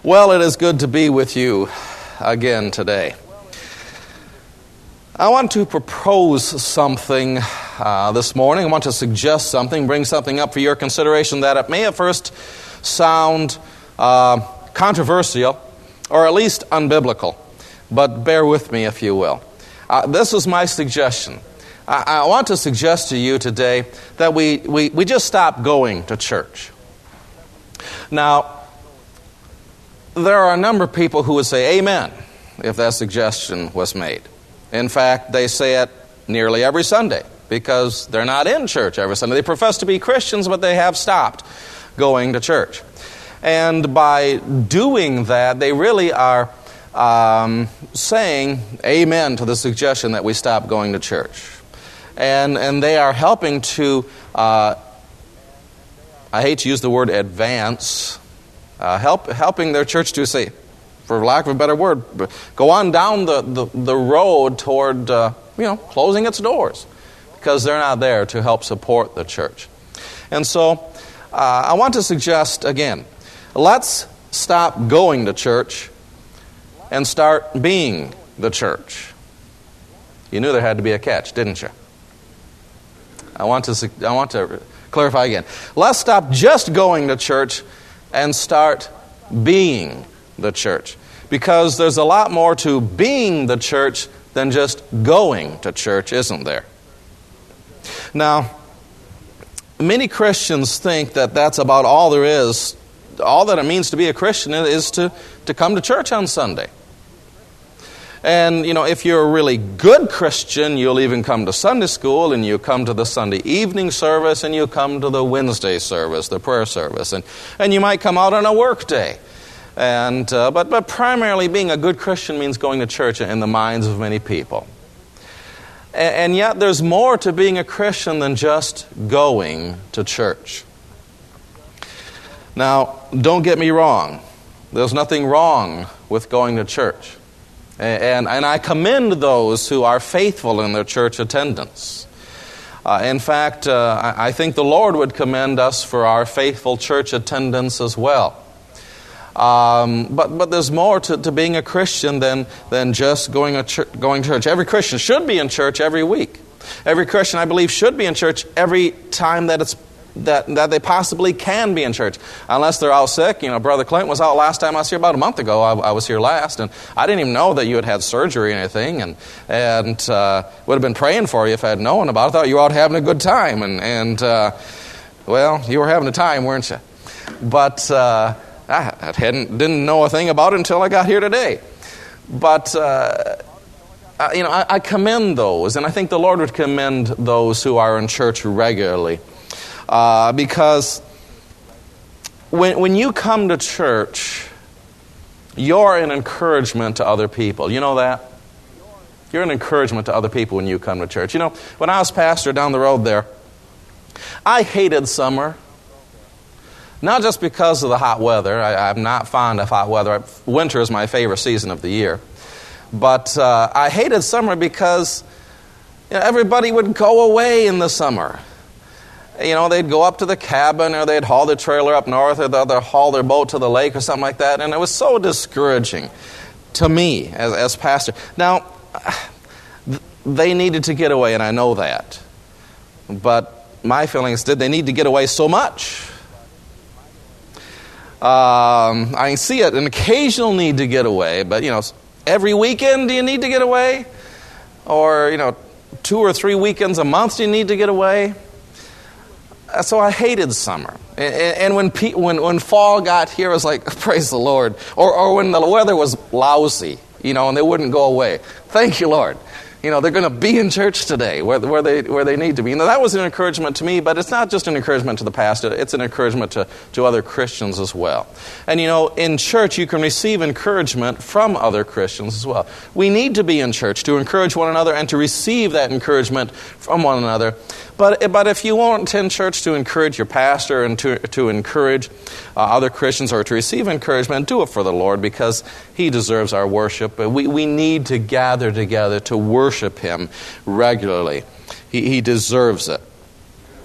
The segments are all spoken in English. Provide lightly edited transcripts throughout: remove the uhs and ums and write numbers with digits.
Well, it is good to be with you again today. I want to propose something this morning. I want to suggest something, bring something up for your consideration that it may at first sound controversial or at least unbiblical, but bear with me if you will. This is my suggestion. I want to suggest to you today that we just stop going to church. Now, there are a number of people who would say amen if that suggestion was made. In fact, they say it nearly every Sunday because they're not in church every Sunday. They profess to be Christians, but they have stopped going to church. And by doing that, they really are saying amen to the suggestion that we stop going to church. And they are helping to, I hate to use the word advance, helping their church to say, for lack of a better word, go on down the road toward closing its doors because they're not there to help support the church. And so I want to suggest again, let's stop going to church and start being the church. You knew there had to be a catch, didn't you? I want to clarify again. Let's stop just going to church and start being the church. Because there's a lot more to being the church than just going to church, isn't there? Now, many Christians think that that's about all there is. All that it means to be a Christian is to come to church on Sunday. And, if you're a really good Christian, you'll even come to Sunday school, and you come to the Sunday evening service, and you come to the Wednesday service, the prayer service. And you might come out on a work day. And but primarily being a good Christian means going to church in the minds of many people. And yet there's more to being a Christian than just going to church. Now, don't get me wrong. There's nothing wrong with going to church. And I commend those who are faithful in their church attendance. In fact, I think the Lord would commend us for our faithful church attendance as well. But there's more to being a Christian than just going to church. Every Christian should be in church every week. Every Christian, I believe, should be in church every time that they possibly can be in church. Unless they're out sick. Brother Clint was out last time I was here about a month ago. I was here last, and I didn't even know that you had surgery or anything, and would have been praying for you if I had known about it. I thought you were out having a good time, and you were having a time, weren't you? But I didn't know a thing about it until I got here today. But I commend those, and I think the Lord would commend those who are in church regularly. Because when you come to church, you're an encouragement to other people. You know that? You're an encouragement to other people when you come to church. When I was pastor down the road there, I hated summer. Not just because of the hot weather. I'm not fond of hot weather. Winter is my favorite season of the year. But I hated summer because everybody would go away in the summer. They'd go up to the cabin, or they'd haul their trailer up north, or they'd haul their boat to the lake or something like that. And it was so discouraging to me as pastor. Now, they needed to get away, and I know that. But my feeling is, did they need to get away so much? I see it, an occasional need to get away, but, every weekend do you need to get away? Or, 2 or 3 weekends a month do you need to get away? So I hated summer. And when fall got here, I was like, praise the Lord. Or when the weather was lousy, and they wouldn't go away. Thank you, Lord. They're going to be in church today where they need to be. That was an encouragement to me, but it's not just an encouragement to the pastor. It's an encouragement to other Christians as well. And, in church, you can receive encouragement from other Christians as well. We need to be in church to encourage one another and to receive that encouragement from one another. But if you won't attend church to encourage your pastor and to encourage other Christians or to receive encouragement, do it for the Lord because He deserves our worship. We need to gather together to worship Him regularly. He deserves it.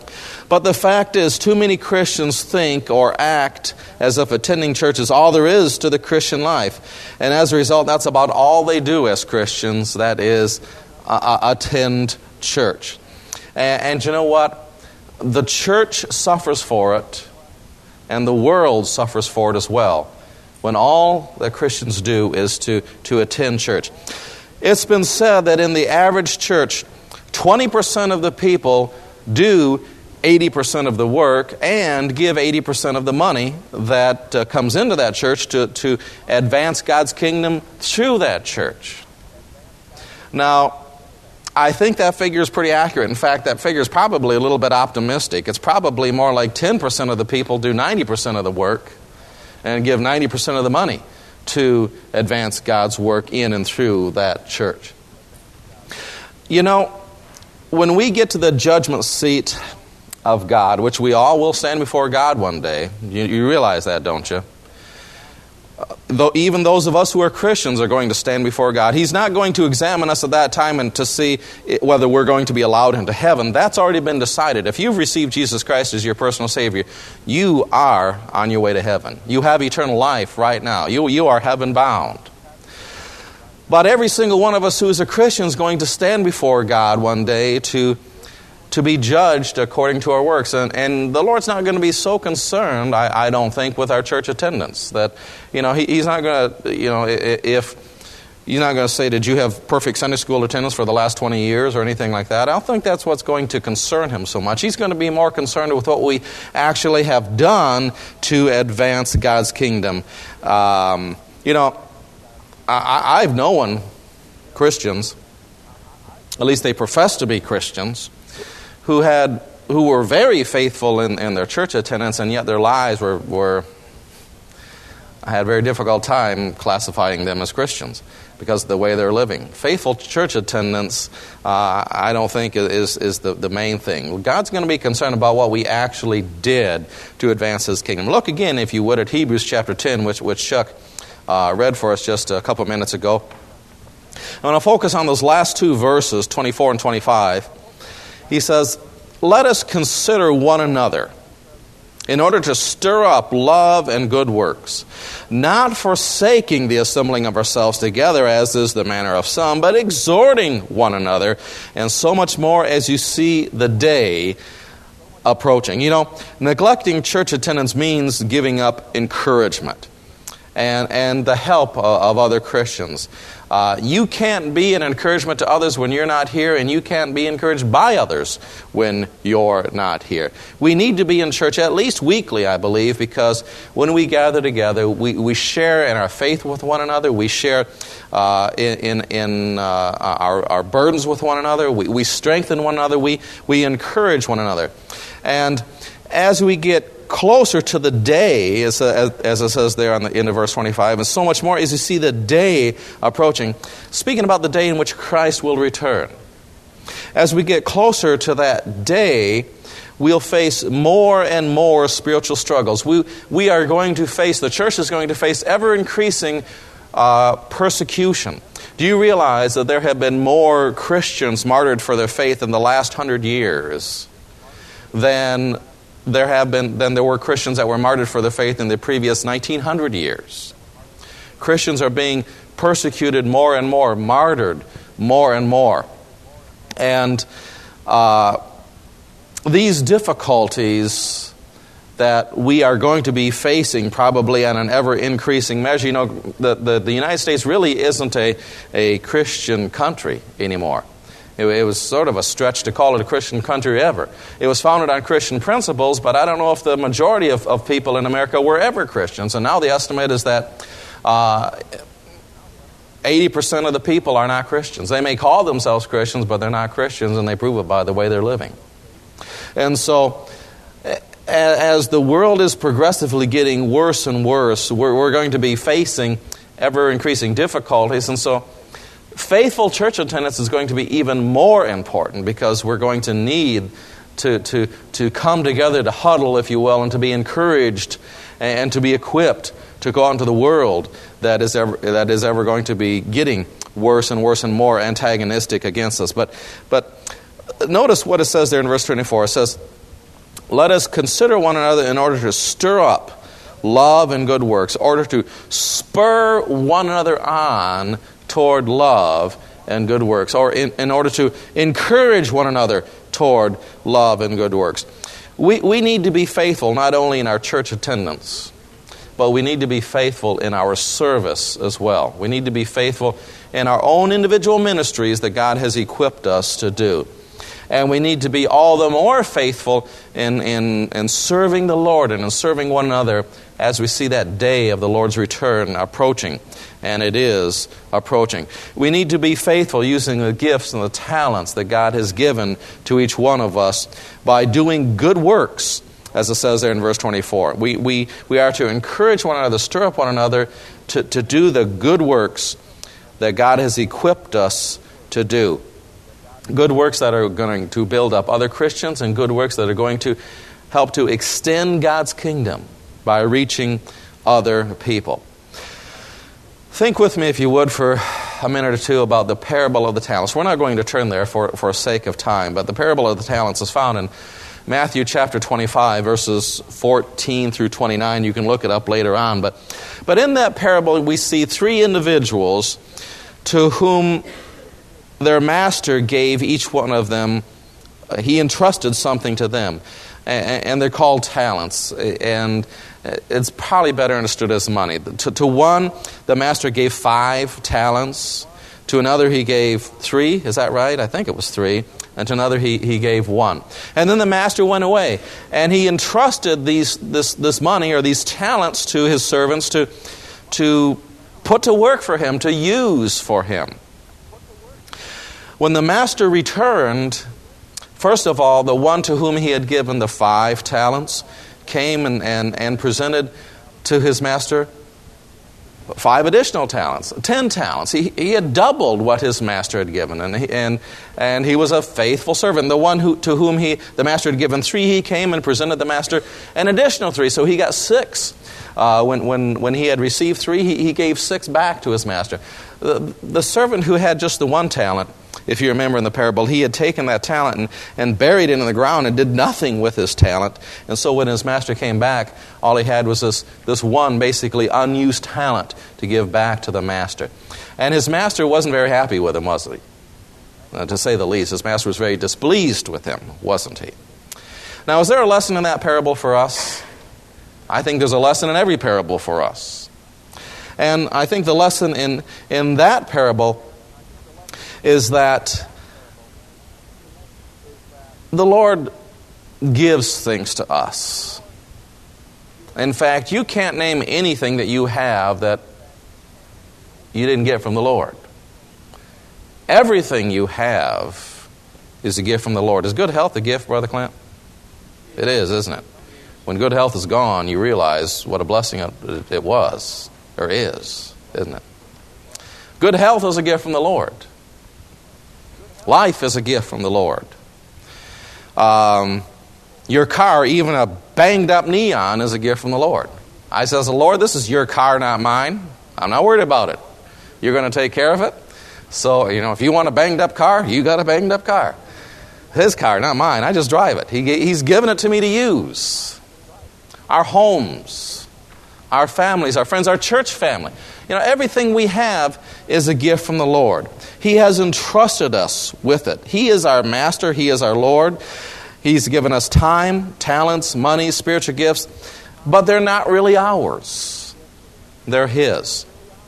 But the fact is, too many Christians think or act as if attending church is all there is to the Christian life. And as a result, that's about all they do as Christians, that is, attend church. And you know what? The church suffers for it, and the world suffers for it as well, when all that Christians do is to attend church. It's been said that in the average church, 20% of the people do 80% of the work and give 80% of the money that comes into that church to advance God's kingdom through that church. Now, I think that figure is pretty accurate. In fact, that figure is probably a little bit optimistic. It's probably more like 10% of the people do 90% of the work and give 90% of the money to advance God's work in and through that church. You know, when we get to the judgment seat of God, which we all will stand before God one day, you realize that, don't you? Though even those of us who are Christians are going to stand before God. He's not going to examine us at that time and to see whether we're going to be allowed into heaven. That's already been decided. If you've received Jesus Christ as your personal Savior, you are on your way to heaven. You have eternal life right now. You are heaven bound. But every single one of us who is a Christian is going to stand before God one day to be judged according to our works. And the Lord's not going to be so concerned, I don't think, with our church attendance. That, He's not going to, if He's not going to say, did you have perfect Sunday school attendance for the last 20 years or anything like that? I don't think that's what's going to concern Him so much. He's going to be more concerned with what we actually have done to advance God's kingdom. I've known Christians, at least they profess to be Christians, who were very faithful in their church attendance, and yet their lives were I had a very difficult time classifying them as Christians because of the way they're living. Faithful church attendance, I don't think is the main thing. God's going to be concerned about what we actually did to advance His kingdom. Look again, if you would, at Hebrews chapter 10, which Chuck read for us just a couple minutes ago. I want to focus on those last two verses, 24 and 25. He says, "Let us consider one another in order to stir up love and good works, not forsaking the assembling of ourselves together, as is the manner of some, but exhorting one another, and so much more as you see the day approaching." Neglecting church attendance means giving up encouragement and the help of other Christians. You can't be an encouragement to others when you're not here, and you can't be encouraged by others when you're not here. We need to be in church at least weekly, I believe, because when we gather together, we share in our faith with one another. We share in our burdens with one another. We strengthen one another. We encourage one another. And as we get closer to the day, as it says there on the end of verse 25, and so much more as you see the day approaching, speaking about the day in which Christ will return. As we get closer to that day, we'll face more and more spiritual struggles. We are going to face, the church is going to face ever-increasing persecution. Do you realize that there have been more Christians martyred for their faith in the last 100 years than there were Christians that were martyred for their faith in the previous 1900 years? Christians are being persecuted more and more, martyred more and more. And these difficulties that we are going to be facing probably on an ever-increasing measure. The United States really isn't a Christian country anymore. It was sort of a stretch to call it a Christian country ever. It was founded on Christian principles, but I don't know if the majority of people in America were ever Christians. And now the estimate is that 80% of the people are not Christians. They may call themselves Christians, but they're not Christians, and they prove it by the way they're living. And so, as the world is progressively getting worse and worse, we're going to be facing ever-increasing difficulties. And so, faithful church attendance is going to be even more important, because we're going to need to come together, to huddle, if you will, and to be encouraged and to be equipped to go out into the world that is ever going to be getting worse and worse and more antagonistic against us. But notice what it says there in verse 24. It says, let us consider one another in order to stir up love and good works, in order to spur one another on toward love and good works, or in order to encourage one another toward love and good works. We need to be faithful not only in our church attendance, but we need to be faithful in our service as well. We need to be faithful in our own individual ministries that God has equipped us to do. And we need to be all the more faithful in serving the Lord and in serving one another as we see that day of the Lord's return approaching. And it is approaching. We need to be faithful using the gifts and the talents that God has given to each one of us by doing good works, as it says there in verse 24. We are to encourage one another, stir up one another to do the good works that God has equipped us to do. Good works that are going to build up other Christians, and good works that are going to help to extend God's kingdom by reaching other people. Think with me, if you would, for a minute or two about the parable of the talents. We're not going to turn there for sake of time, but the parable of the talents is found in Matthew chapter 25, verses 14 through 29. You can look it up later on. But in that parable, we see three individuals to whom their master gave each one of them, he entrusted something to them. And they're called talents. And it's probably better understood as money. To one, the master gave 5 talents. To another, he gave 3. Is that right? I think it was 3. And to another, he gave 1. And then the master went away. And he entrusted this money or these talents to his servants to put to work for him, to use for him. When the master returned, first of all, the one to whom he had given the 5 talents came and presented to his master 5 additional talents, 10 talents. He had doubled what his master had given, and he was a faithful servant. The one to whom the master had given 3, he came and presented the master an additional 3, so he got 6. When he had received 3, he gave 6 back to his master. The servant who had just the 1 talent, if you remember in the parable, he had taken that talent and buried it in the ground and did nothing with his talent. And so when his master came back, all he had was this one basically unused talent to give back to the master. And his master wasn't very happy with him, was he? To say the least. His master was very displeased with him, wasn't he? Now, is there a lesson in that parable for us? I think there's a lesson in every parable for us. And I think the lesson in that parable is that the Lord gives things to us. In fact, you can't name anything that you have that you didn't get from the Lord. Everything you have is a gift from the Lord. Is good health a gift, Brother Clint? It is, isn't it? When good health is gone, you realize what a blessing it was, or is, isn't it? Good health is a gift from the Lord. Life is a gift from the Lord. Your car, even a banged up Neon, is a gift from the Lord. I says, Lord, this is your car, not mine. I'm not worried about it. You're going to take care of it. So, if you want a banged up car, you got a banged up car. His car, not mine. I just drive it. He's given it to me to use. Our homes, our families, our friends, our church family. Everything we have is a gift from the Lord. He has entrusted us with it. He is our master. He is our Lord. He's given us time, talents, money, spiritual gifts, but they're not really ours. They're His.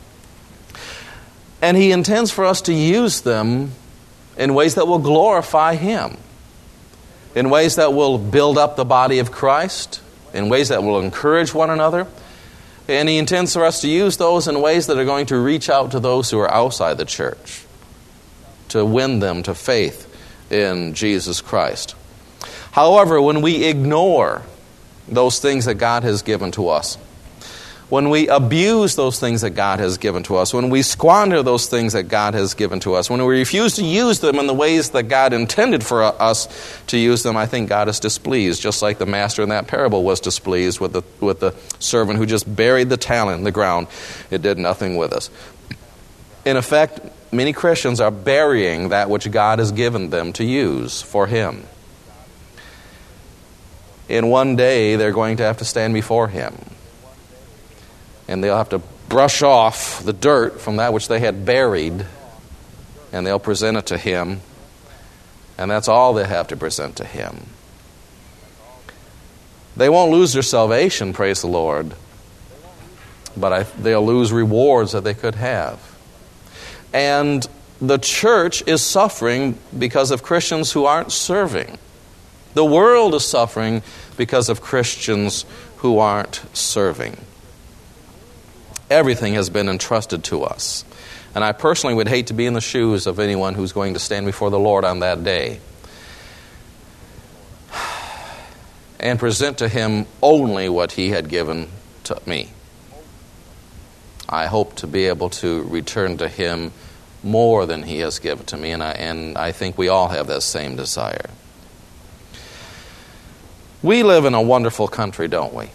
And He intends for us to use them in ways that will glorify Him, in ways that will build up the body of Christ, in ways that will encourage one another. And He intends for us to use those in ways that are going to reach out to those who are outside the church, to win them to faith in Jesus Christ. However, when we ignore those things that God has given to us, when we abuse those things that God has given to us, when we squander those things that God has given to us, when we refuse to use them in the ways that God intended for us to use them, I think God is displeased, just like the master in that parable was displeased with the servant who just buried the talent in the ground. It did nothing with us. In effect, many Christians are burying that which God has given them to use for Him. in one day they're going to have to stand before Him. And they'll have to brush off the dirt from that which they had buried, and they'll present it to Him. And that's all they have to present to Him. They won't lose their salvation, praise the Lord, but they'll lose rewards that they could have. And the church is suffering because of Christians who aren't serving. The world is suffering because of Christians who aren't serving. Everything has been entrusted to us. And I personally would hate to be in the shoes of anyone who's going to stand before the Lord on that day and present to Him only what He had given to me. I hope to be able to return to Him more than He has given to me, and I think we all have that same desire. We live in a wonderful country, don't we?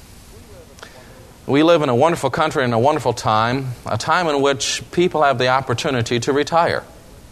We live in a wonderful country and a wonderful time, a time in which people have the opportunity to retire.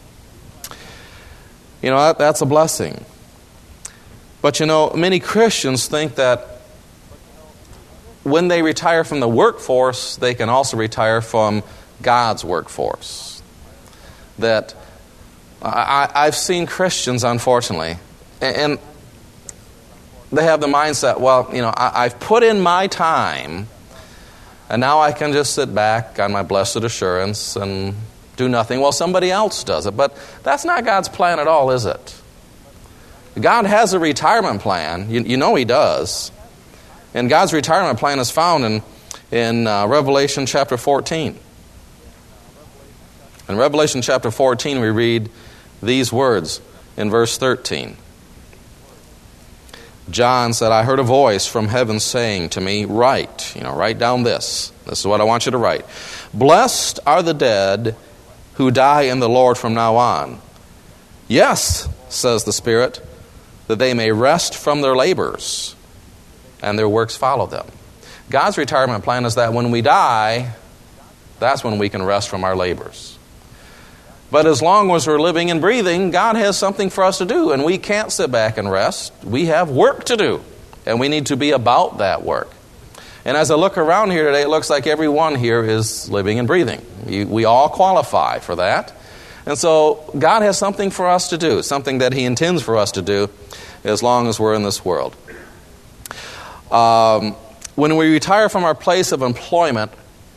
You know, that's a blessing. But you know, many Christians think that when they retire from the workforce, they can also retire from God's workforce. That I've seen Christians, unfortunately, and they have the mindset, well, you know, I've put in my time, and now I can just sit back on my blessed assurance and do nothing while somebody else does it. But that's not God's plan at all, is it? God has a retirement plan. You know He does. And God's retirement plan is found in Revelation chapter 14. In Revelation chapter 14, we read these words in verse 13. John said, I heard a voice from heaven saying to me, write down this. This is what I want you to write. Blessed are the dead who die in the Lord from now on. Yes, says the Spirit, that they may rest from their labors, and their works follow them. God's retirement plan is that when we die, that's when we can rest from our labors. But as long as we're living and breathing, God has something for us to do, and we can't sit back and rest. We have work to do, and we need to be about that work. And as I look around here today, it looks like everyone here is living and breathing. We all qualify for that. And so God has something for us to do, something that He intends for us to do as long as we're in this world. When we retire from our place of employment,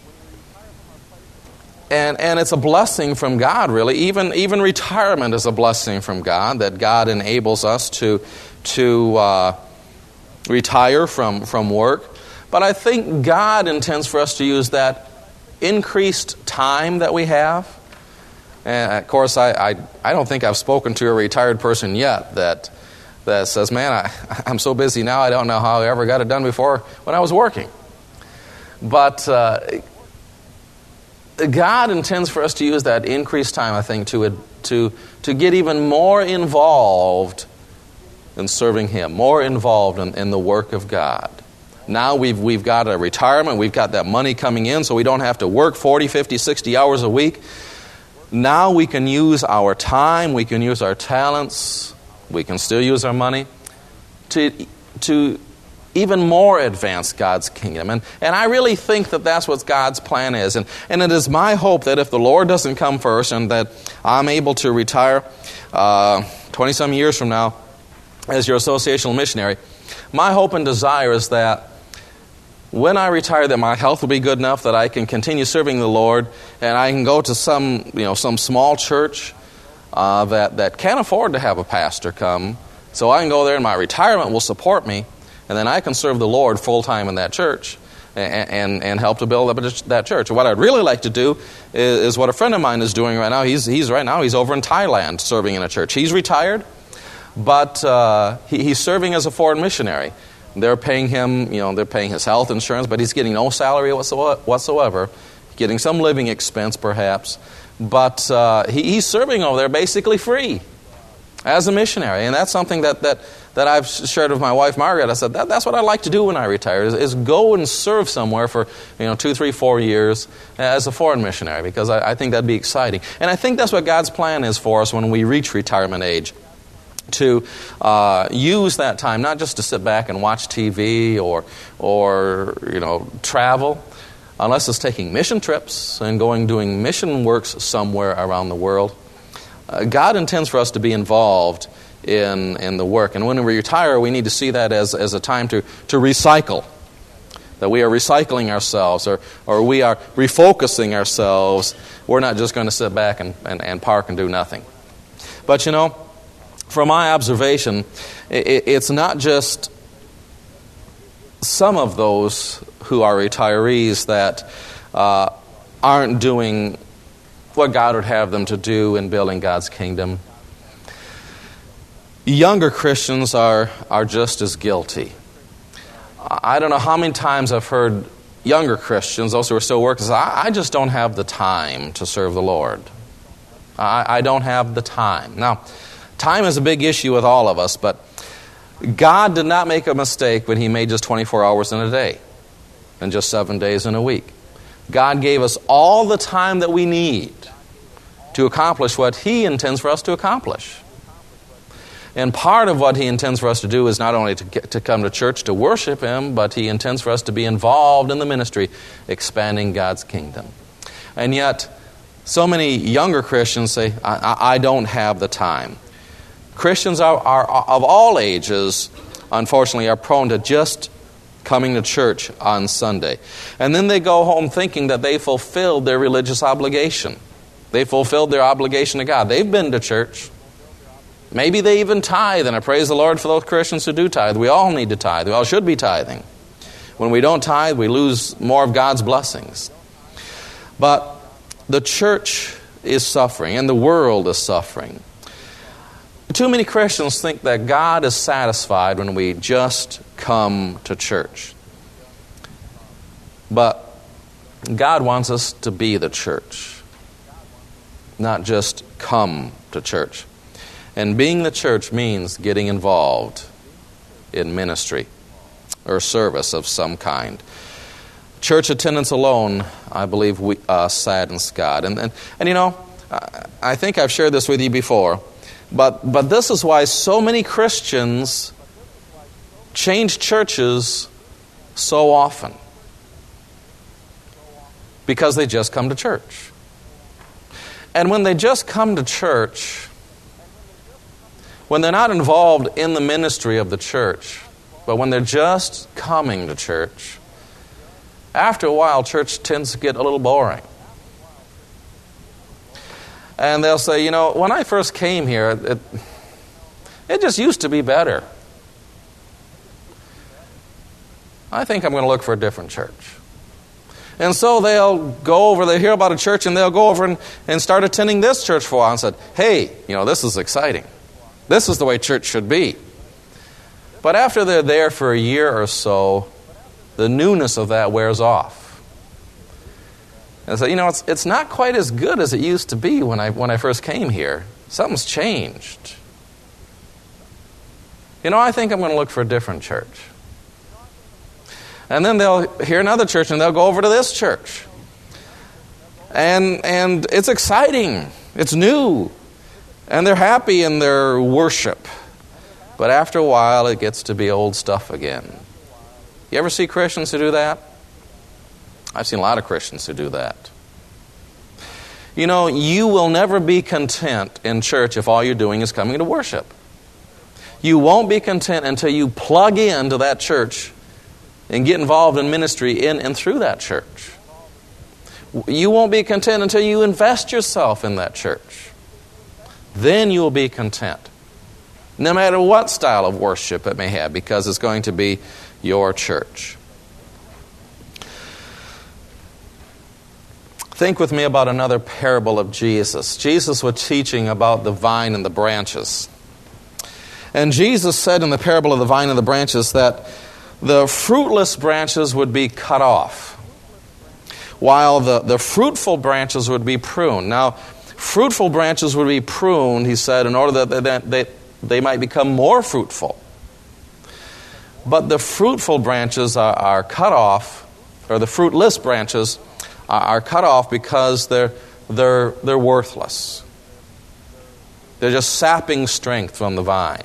and it's a blessing from God, really. Even retirement is a blessing from God, that God enables us to retire from work. But I think God intends for us to use that increased time that we have. And of course, I don't think I've spoken to a retired person yet that says, man, I'm so busy now, I don't know how I ever got it done before when I was working. But God intends for us to use that increased time, I think, to get even more involved in serving Him, more involved in the work of God. Now we've got a retirement, we've got that money coming in, so we don't have to work 40, 50, 60 hours a week. Now we can use our time, we can use our talents, we can still use our money to even more advance God's kingdom. And I really think that that's what God's plan is. And it is my hope that if the Lord doesn't come first and that I'm able to retire 20-some years from now as your associational missionary, my hope and desire is that when I retire, that my health will be good enough that I can continue serving the Lord, and I can go to some small church that can't afford to have a pastor come, so I can go there and my retirement will support me, and then I can serve the Lord full-time in that church and help to build up that church. What I'd really like to do is what a friend of mine is doing right now. He's over in Thailand serving in a church. He's retired, but he's serving as a foreign missionary. They're paying him, they're paying his health insurance, but he's getting no salary whatsoever, getting some living expense perhaps. But he's serving over there basically free as a missionary. And that's something that I've shared with my wife, Margaret. I said, that's what I'd like to do when I retire, is go and serve somewhere for 2, 3, 4 years as a foreign missionary, because I think that'd be exciting. And I think that's what God's plan is for us when we reach retirement age. to use that time not just to sit back and watch TV or travel, unless it's taking mission trips and doing mission works somewhere around the world. God intends for us to be involved in the work. And when we retire, we need to see that as a time to recycle. That we are recycling ourselves or we are refocusing ourselves. We're not just going to sit back and park and do nothing. But from my observation, it's not just some of those who are retirees that aren't doing what God would have them to do in building God's kingdom. Younger Christians are just as guilty. I don't know how many times I've heard younger Christians, those who are still working, say, I just don't have the time to serve the Lord. I don't have the time. Now, time is a big issue with all of us, but God did not make a mistake when He made just 24 hours in a day and just 7 days in a week. God gave us all the time that we need to accomplish what He intends for us to accomplish. And part of what He intends for us to do is not only to come to church to worship Him, but He intends for us to be involved in the ministry, expanding God's kingdom. And yet, so many younger Christians say, I don't have the time. Christians are of all ages, unfortunately, are prone to just coming to church on Sunday. And then they go home thinking that they fulfilled their religious obligation. They fulfilled their obligation to God. They've been to church. Maybe they even tithe, and I praise the Lord for those Christians who do tithe. We all need to tithe. We all should be tithing. When we don't tithe, we lose more of God's blessings. But the church is suffering, and the world is suffering. Too many Christians think that God is satisfied when we just come to church. But God wants us to be the church, not just come to church. And being the church means getting involved in ministry or service of some kind. Church attendance alone, I believe, saddens God. And I think I've shared this with you before, but this is why so many Christians change churches so often. Because they just come to church. And when they just come to church, when they're not involved in the ministry of the church, but when they're just coming to church, after a while, church tends to get a little boring. And they'll say, when I first came here, it just used to be better. I think I'm going to look for a different church. And so they'll go over, they hear about a church, and they'll go over and start attending this church for a while and said, hey, this is exciting. This is the way church should be. But after they're there for a year or so, the newness of that wears off. And so, it's not quite as good as it used to be when I first came here. Something's changed. I think I'm going to look for a different church. And then they'll hear another church and they'll go over to this church. And it's exciting. It's new. And they're happy in their worship. But after a while, it gets to be old stuff again. You ever see Christians who do that? I've seen a lot of Christians who do that. You will never be content in church if all you're doing is coming to worship. You won't be content until you plug into that church and get involved in ministry in and through that church. You won't be content until you invest yourself in that church. Then you will be content. No matter what style of worship it may have, because it's going to be your church. Think with me about another parable of Jesus. Jesus was teaching about the vine and the branches. And Jesus said in the parable of the vine and the branches that the fruitless branches would be cut off, while the fruitful branches would be pruned. Now, fruitful branches would be pruned, he said, in order that they might become more fruitful. But the fruitful branches are cut off, or the fruitless branches are cut off because they're worthless. They're just sapping strength from the vine.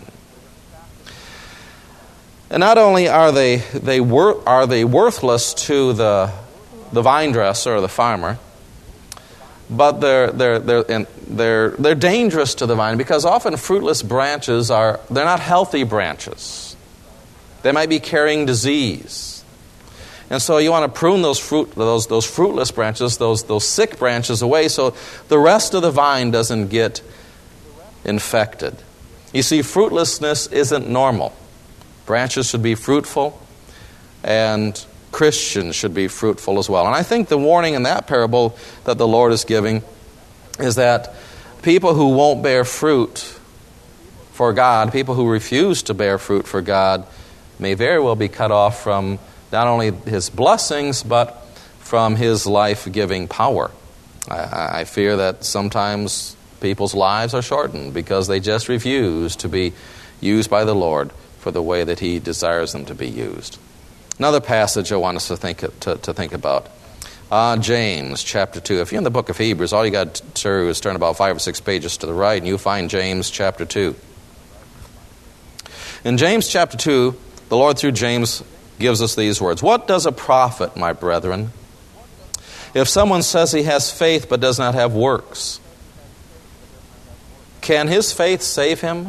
And not only are they worthless to the vine dresser or the farmer, but they're dangerous to the vine, because often fruitless branches they're not healthy branches. They might be carrying disease. And so you want to prune those fruitless branches, those sick branches away, so the rest of the vine doesn't get infected. You see, fruitlessness isn't normal. Branches should be fruitful, and Christians should be fruitful as well. And I think the warning in that parable that the Lord is giving is that people who won't bear fruit for God, people who refuse to bear fruit for God, may very well be cut off from not only His blessings, but from His life-giving power. I fear that sometimes people's lives are shortened because they just refuse to be used by the Lord for the way that He desires them to be used. Another passage I want us to think about. James chapter 2. If you're in the book of Hebrews, all you got to do is turn about 5 or 6 pages to the right, and you'll find James chapter 2. In James chapter 2, the Lord through James gives us these words. What does a profit, my brethren, if someone says he has faith but does not have works? Can his faith save him?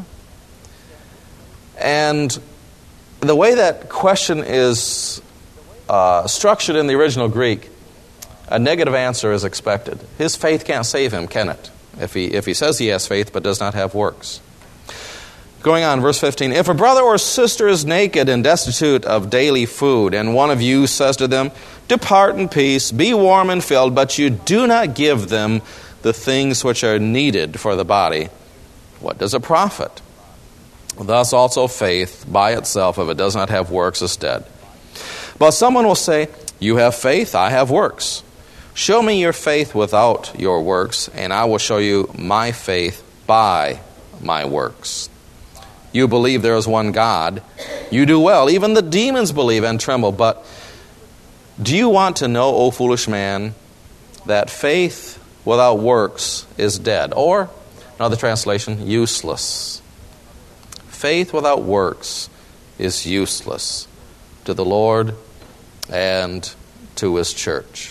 And the way that question is structured in the original Greek, a negative answer is expected. His faith can't save him, can it? If he says he has faith but does not have works. Going on, verse 15. If a brother or sister is naked and destitute of daily food, and one of you says to them, depart in peace, be warm and filled, but you do not give them the things which are needed for the body, what does it profit? Thus also faith by itself, if it does not have works, is dead. But someone will say, you have faith, I have works. Show me your faith without your works, and I will show you my faith by my works. You believe there is one God. You do well. Even the demons believe and tremble. But do you want to know, O foolish man, that faith without works is dead? Or, another translation, useless. Faith without works is useless to the Lord and to His church.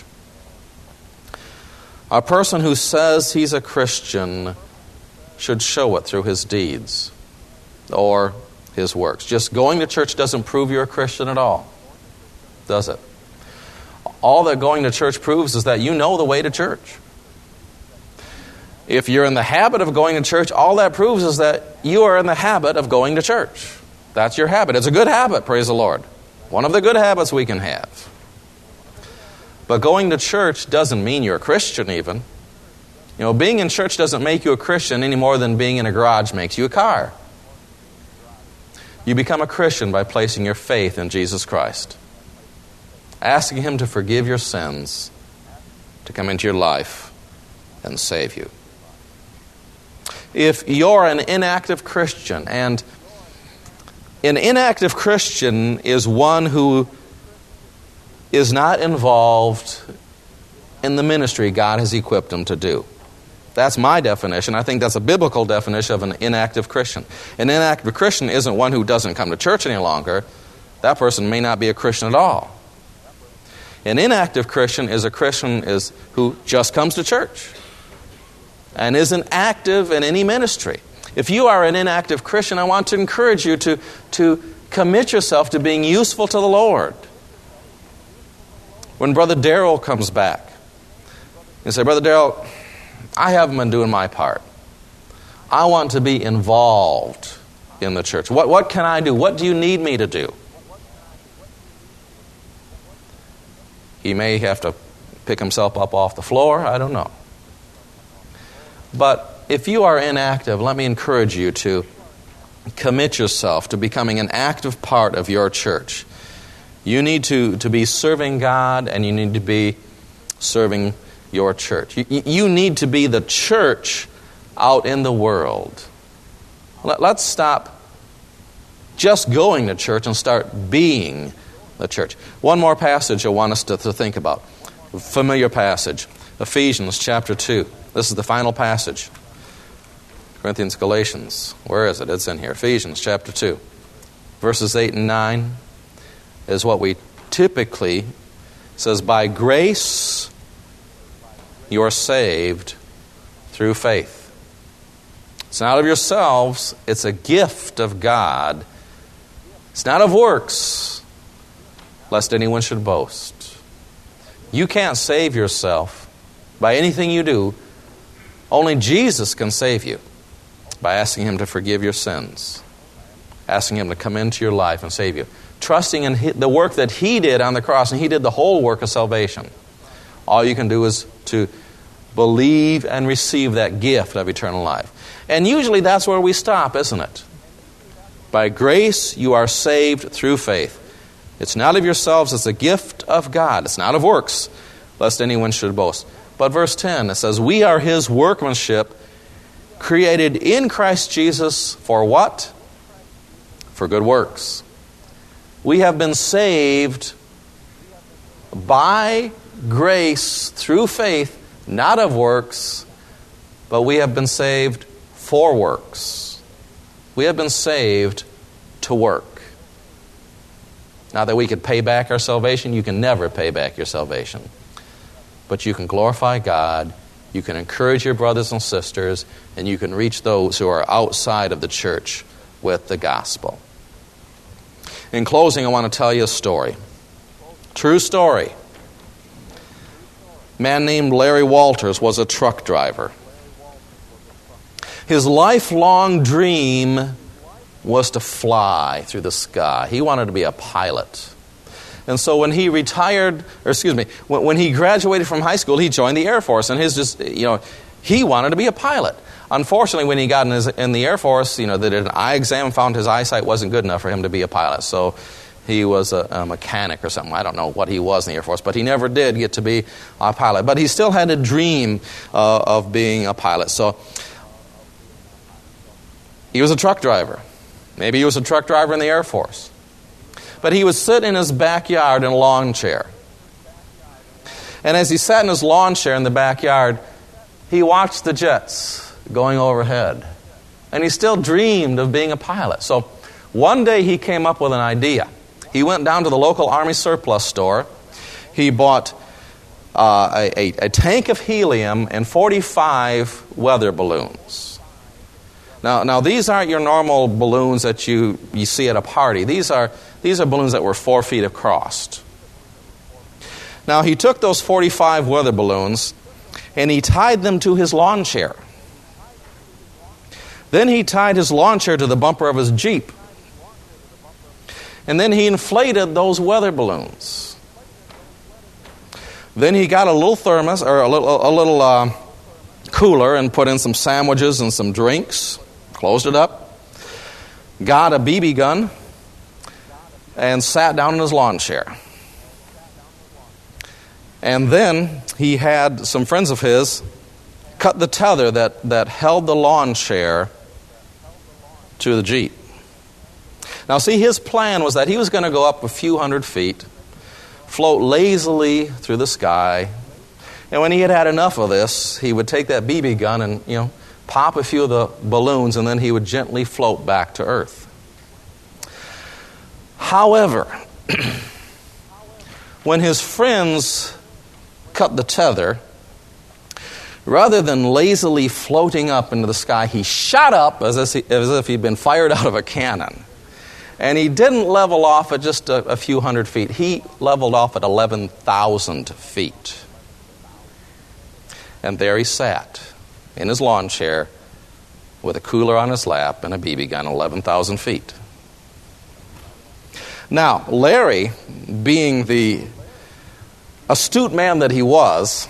A person who says he's a Christian should show it through his deeds or his works. Just going to church doesn't prove you're a Christian at all, does it? All that going to church proves is that you know the way to church. If you're in the habit of going to church, all that proves is that you are in the habit of going to church. That's your habit. It's a good habit, praise the Lord. One of the good habits we can have. But going to church doesn't mean you're a Christian even. You know, being in church doesn't make you a Christian any more than being in a garage makes you a car. You become a Christian by placing your faith in Jesus Christ, asking Him to forgive your sins, to come into your life and save you. If you're an inactive Christian, and an inactive Christian is one who is not involved in the ministry God has equipped him to do. That's my definition. I think that's a biblical definition of an inactive Christian. An inactive Christian isn't one who doesn't come to church any longer. That person may not be a Christian at all. An inactive Christian is a Christian who just comes to church and isn't active in any ministry. If you are an inactive Christian, I want to encourage you to commit yourself to being useful to the Lord. When Brother Darrell comes back, you say, Brother Darrell, I haven't been doing my part. I want to be involved in the church. What can I do? What do you need me to do? He may have to pick himself up off the floor. I don't know. But if you are inactive, let me encourage you to commit yourself to becoming an active part of your church. You need to be serving God, and you need to be serving your church. You need to be the church out in the world. Let's stop just going to church and start being the church. One more passage I want us to think about. A familiar passage. Ephesians chapter 2. This is the final passage. Corinthians, Galatians. Where is it? It's in here. Ephesians chapter 2. Verses 8 and 9 is what we typically says, by grace you are saved through faith. It's not of yourselves, it's a gift of God. It's not of works, lest anyone should boast. You can't save yourself by anything you do. Only Jesus can save you by asking Him to forgive your sins, asking Him to come into your life and save you, trusting in the work that He did on the cross, and He did the whole work of salvation. All you can do is to believe and receive that gift of eternal life. And usually that's where we stop, isn't it? By grace you are saved through faith. It's not of yourselves, it's a gift of God. It's not of works, lest anyone should boast. But verse 10, it says, we are His workmanship, created in Christ Jesus for what? For good works. We have been saved by grace through faith, not of works, but we have been saved for works. We have been saved to work. Not that we could pay back our salvation. You can never pay back your salvation. But you can glorify God, you can encourage your brothers and sisters, and you can reach those who are outside of the church with the gospel. In closing, I want to tell you a story. True story. A man named Larry Walters was a truck driver. His lifelong dream was to fly through the sky. He wanted to be a pilot. And so when he when he graduated from high school, he joined the Air Force, and he wanted to be a pilot. Unfortunately, when he got in the Air Force, they did an eye exam, found his eyesight wasn't good enough for him to be a pilot. So he was a mechanic or something. I don't know what he was in the Air Force, but he never did get to be a pilot. But he still had a dream of being a pilot. So he was a truck driver. Maybe he was a truck driver in the Air Force. But he would sit in his backyard in a lawn chair. And as he sat in his lawn chair in the backyard, he watched the jets going overhead. And he still dreamed of being a pilot. So one day he came up with an idea. He went down to the local Army surplus store. He bought a tank of helium and 45 weather balloons. Now these aren't your normal balloons that you see at a party. These are balloons that were 4 feet across. Now he took those 45 weather balloons and he tied them to his lawn chair. Then he tied his lawn chair to the bumper of his Jeep. And then he inflated those weather balloons. Then he got a little thermos or a little cooler and put in some sandwiches and some drinks. Closed it up, got a BB gun, and sat down in his lawn chair. And then he had some friends of his cut the tether that held the lawn chair to the Jeep. Now see, his plan was that he was going to go up a few hundred feet, float lazily through the sky, and when he had had enough of this, he would take that BB gun and, pop a few of the balloons, and then he would gently float back to Earth. However, when his friends cut the tether, rather than lazily floating up into the sky, he shot up as if he'd been fired out of a cannon. And he didn't level off at just a few hundred feet. He leveled off at 11,000 feet. And there he sat in his lawn chair with a cooler on his lap and a BB gun 11,000 feet. Now, Larry, being the astute man that he was,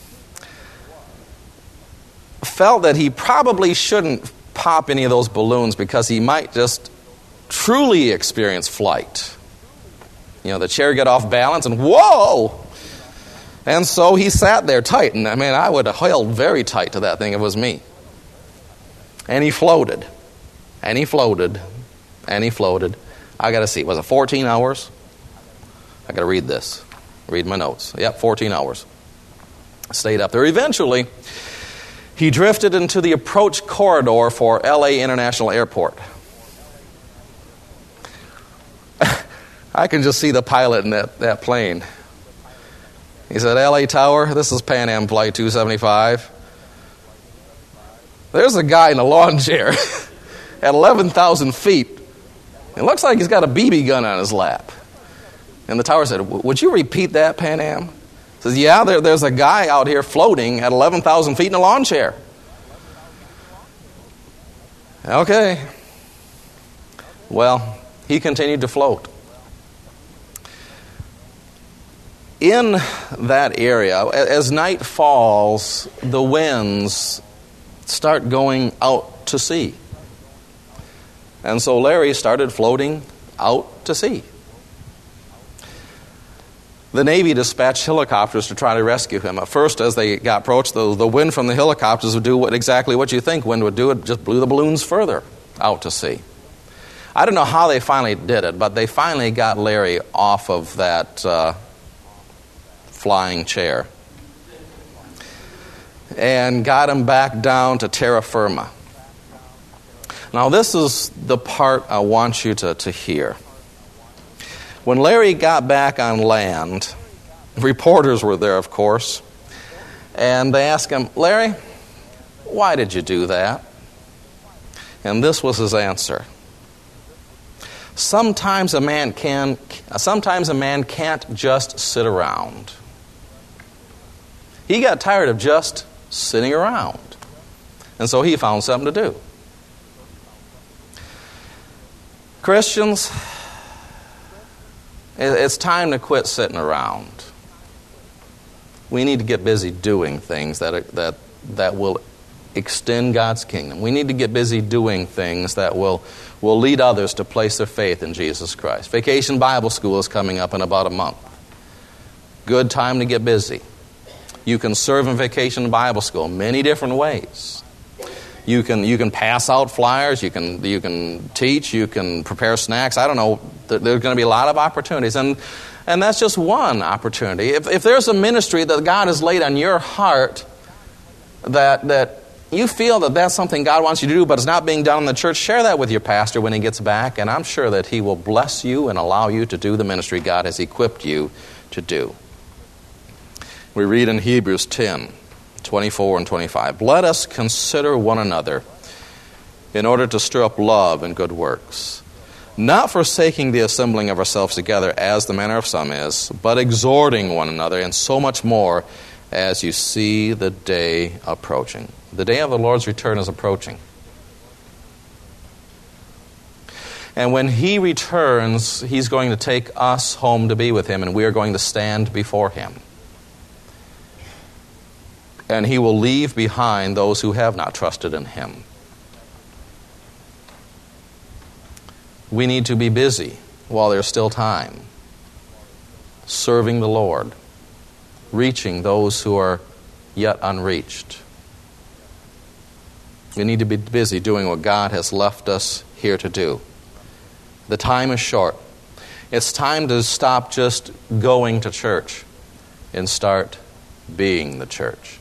felt that he probably shouldn't pop any of those balloons because he might just truly experience flight. The chair get off balance and whoa! And so he sat there tight. And I would have held very tight to that thing if it was me. And he floated. And he floated. And he floated. I got to see. Was it 14 hours? I got to read this. Read my notes. Yep, 14 hours. Stayed up there. Eventually, He drifted into the approach corridor for L.A. International Airport. I can just see the pilot in that plane. He said, L.A. Tower, this is Pan Am Flight 275. There's a guy in a lawn chair at 11,000 feet. It looks like he's got a BB gun on his lap. And the tower said, would you repeat that, Pan Am? He says, yeah, there's a guy out here floating at 11,000 feet in a lawn chair. Okay. Well, he continued to float. In that area, as night falls, the winds start going out to sea. And so Larry started floating out to sea. The Navy dispatched helicopters to try to rescue him. At first, as they got approached, the wind from the helicopters would do exactly what you think wind would do. It just blew the balloons further out to sea. I don't know how they finally did it, but they finally got Larry off of that flying chair and got him back down to terra firma. Now, this is the part I want you to hear. When Larry got back on land, reporters were there, of course, and they asked him, Larry, why did you do that? And this was his answer. Sometimes a man can't just sit around. He got tired of just sitting around. And so he found something to do. Christians, it's time to quit sitting around. We need to get busy doing things that will extend God's kingdom. We need to get busy doing things that will lead others to place their faith in Jesus Christ. Vacation Bible School is coming up in about a month. Good time to get busy. You can serve in Vacation Bible School many different ways. You can pass out flyers, you can teach, you can prepare snacks. I don't know, there's going to be a lot of opportunities. And that's just one opportunity. If there's a ministry that God has laid on your heart that you feel that that's something God wants you to do, but it's not being done in the church, share that with your pastor when he gets back, and I'm sure that he will bless you and allow you to do the ministry God has equipped you to do. We read in Hebrews 10:24 and 25, let us consider one another in order to stir up love and good works, not forsaking the assembling of ourselves together as the manner of some is, but exhorting one another, and so much more as you see the day approaching. The day of the Lord's return is approaching. And when He returns, He's going to take us home to be with Him, and we are going to stand before Him. And He will leave behind those who have not trusted in Him. We need to be busy while there's still time, serving the Lord, reaching those who are yet unreached. We need to be busy doing what God has left us here to do. The time is short. It's time to stop just going to church and start being the church.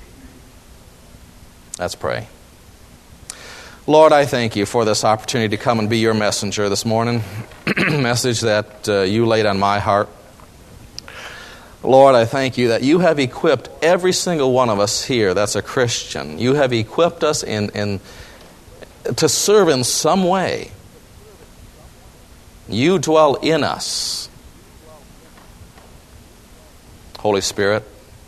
Let's pray. Lord, I thank you for this opportunity to come and be your messenger this morning. Message that you laid on my heart. Lord, I thank you that you have equipped every single one of us here that's a Christian. You have equipped us to serve in some way. You dwell in us. Holy Spirit,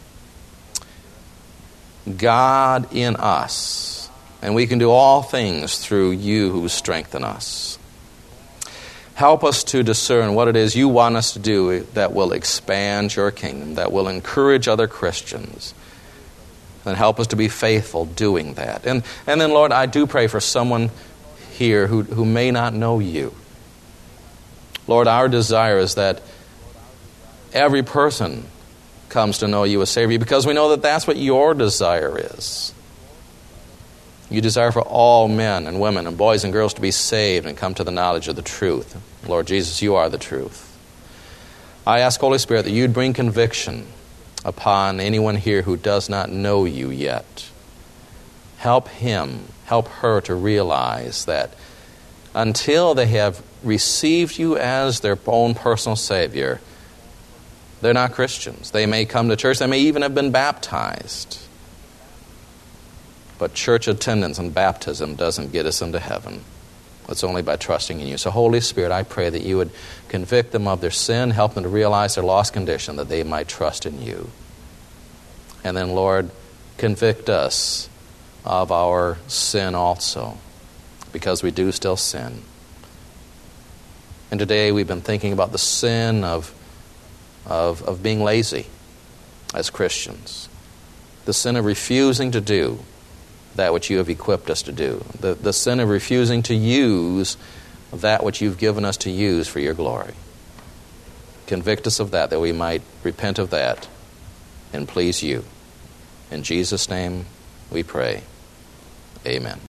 God in us, and we can do all things through you who strengthen us. Help us to discern what it is you want us to do that will expand your kingdom, that will encourage other Christians, and help us to be faithful doing that. And then, Lord, I do pray for someone here who may not know you. Lord, our desire is that every person comes to know you as Savior, because we know that that's what your desire is. You desire for all men and women and boys and girls to be saved and come to the knowledge of the truth. Lord Jesus, you are the truth. I ask, Holy Spirit, that you'd bring conviction upon anyone here who does not know you yet. help him, help her to realize that until they have received you as their own personal Savior, they're not Christians. They may come to church, they may even have been baptized. But church attendance and baptism doesn't get us into heaven. It's only by trusting in you. So Holy Spirit, I pray that you would convict them of their sin, help them to realize their lost condition, that they might trust in you. And then, Lord, convict us of our sin also, because we do still sin. And today we've been thinking about the sin of being lazy as Christians. The sin of refusing to do that which you have equipped us to do. The sin of refusing to use that which you've given us to use for your glory. Convict us of that we might repent of that and please you. In Jesus' name we pray. Amen.